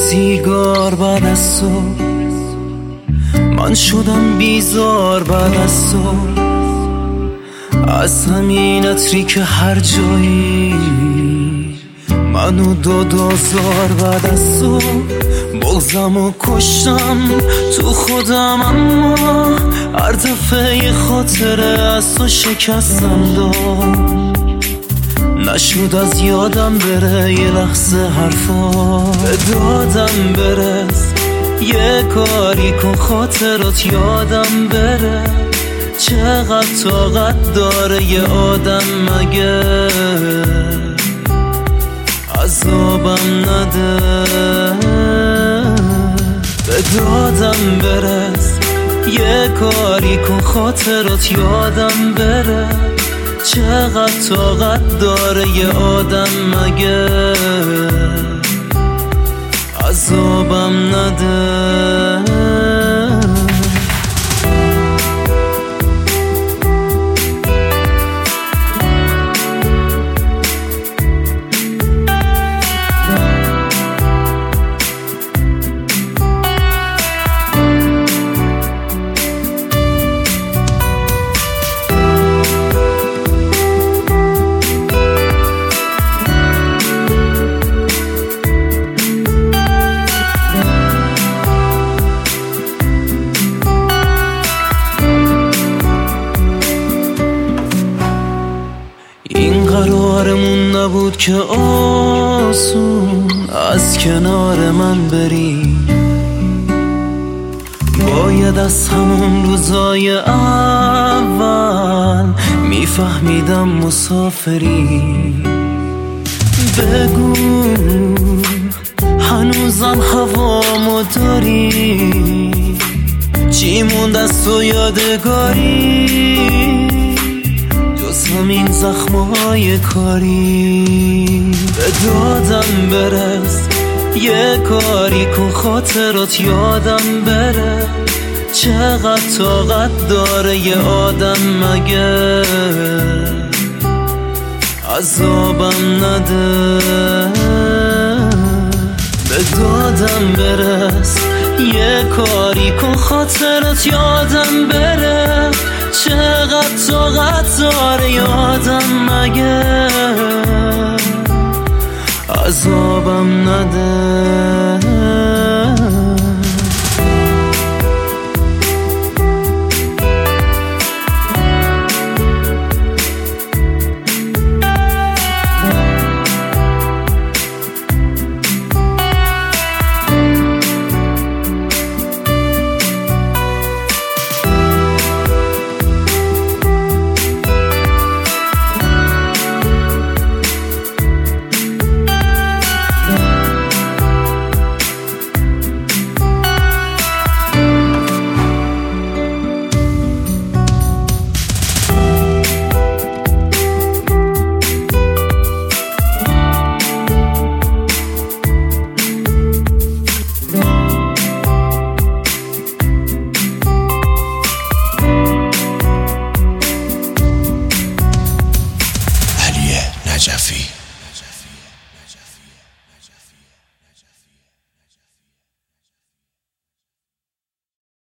سیگار بعد از صبح، من شدم بیزار بعد از صبح، از همین عطری که هر جایی منو داد آزار بعد از صبح. بغضمو کشتم تو خودم، اما هر دفعه یه خاطره از تو شکستم داد. نشد از یادم بره یه لحظه حرفا به دادم برس، یه کاری کن خاطرات یادم بره. چقدر طاقت داره یه آدم مگه عذابم نده، به دادم برس، یه کاری کن خاطرات یادم بره. چقدر طاقت داره یه آدم مگه عذابم نده. این قرارمون نبود که آسون از کنار من بری، باید از همون روزای اول میفهمیدم مسافری. بگو هنوزم هوامو داری، چی موند از تو یادگاری جز همین زخمای کاری. به دادم برس، یه کاری کن خاطرات یادم بره. چقدر طاقت داره یه آدم مگه عذابم نده، به دادم برس، یه کاری کن خاطرات یادم بره. چقدر طاقت داره یادم مگه عذابم نده.